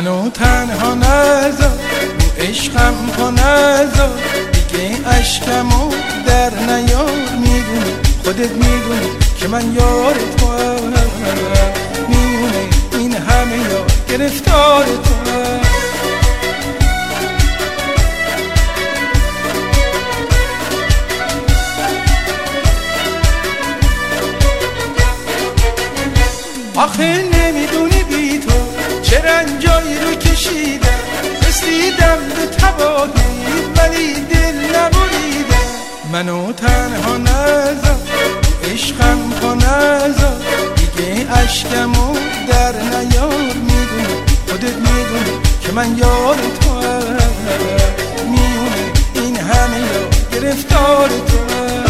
منو تنها نذار، رو عشقم پا نذار، دیگه عشقمو در نیار. میدونی خودت میدونی که من یار تو هم، میونه این همه یار گرفتار تو هم. آخه نمیدونی بی تو چه رنجایی رو کشیدم، رسیدم به تباهی ولی دل نبریدم. منو تنها نذار، رو عشقم پا نذار، دیگه عشقمو در نیار. میدونی خودت میدونی که من یار تو هم، میونه این همه یار گرفتار تو هم.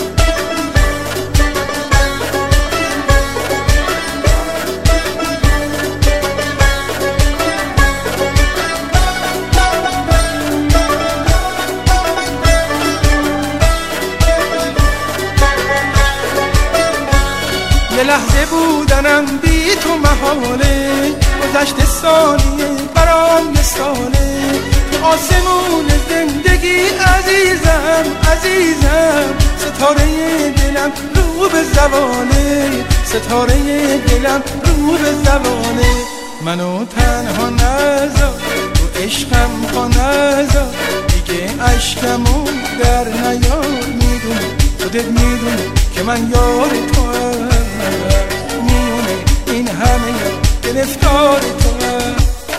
یه لحظه بودنم بی تو محاله، گذشت ثانیه برام یه ساله. تو آسمون زندگی عزیزم عزیزم، ستاره دلم رو به زوانه، ستاره دلم رو به زوانه. منو تنها نذار، تو عشقم پا نذار، دیگه عشقمو در نیار. میدونی خودت میدونی که من یار تو هم، میونه این همه یار گرفتار تو هم.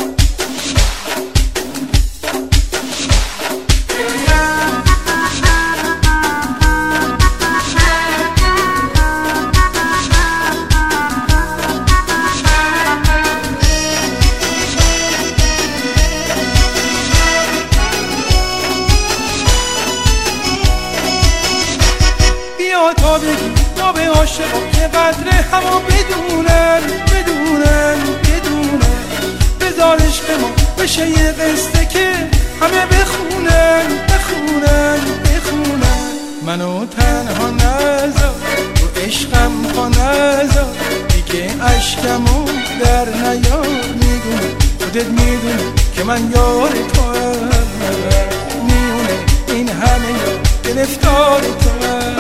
تا بگی تا به عاشقا که قدر همو بدونن بدونن بدونن، بذار عشق ما بشه یه قصه که همه بخونن بخونن بخونن. منو تنها نذار، رو عشقم پا نذار، دیگه عشقمو در نیار. میدونی خودت میدونی که من یار تو هم، میونه این همه یار گرفتار تو هم.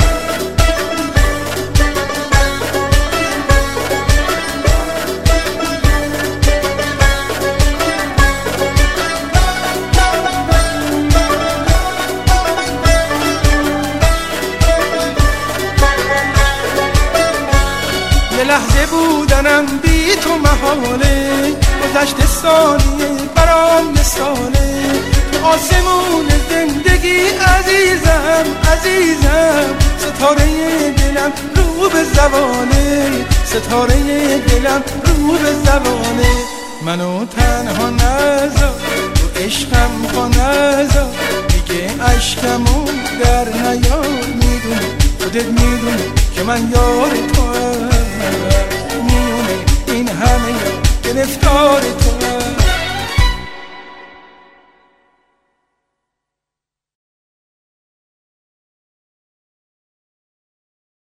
یه لحظه بودنم بی تو محاله، گذشت ثانیه برام یه ساله. تو آسمون زندگی عزیزم عزیزم، ستاره دلم رو به زوانه، ستاره دلم رو به زوانه. منو تنها نذار، تو عشقم پا نذار، دیگه عشقمو در نیار. میدونی خودت میدونی که من یار تو هم، میونه این همه یار گرفتار تو